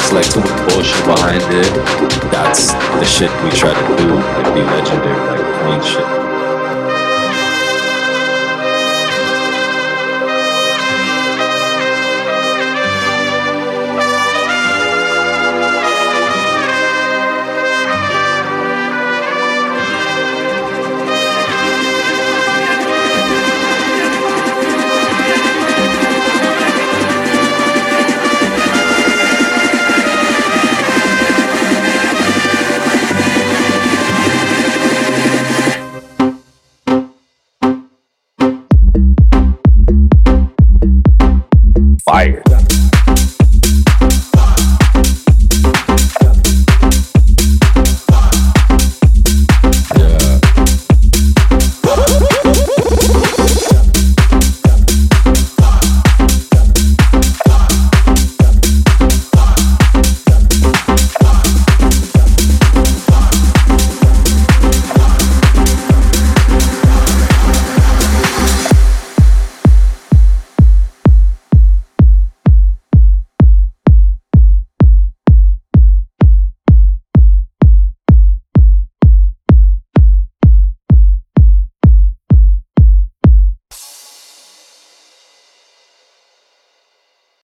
It's like too much bullshit behind it. That's the shit we try to do, like be legendary, like clean shit. Fire.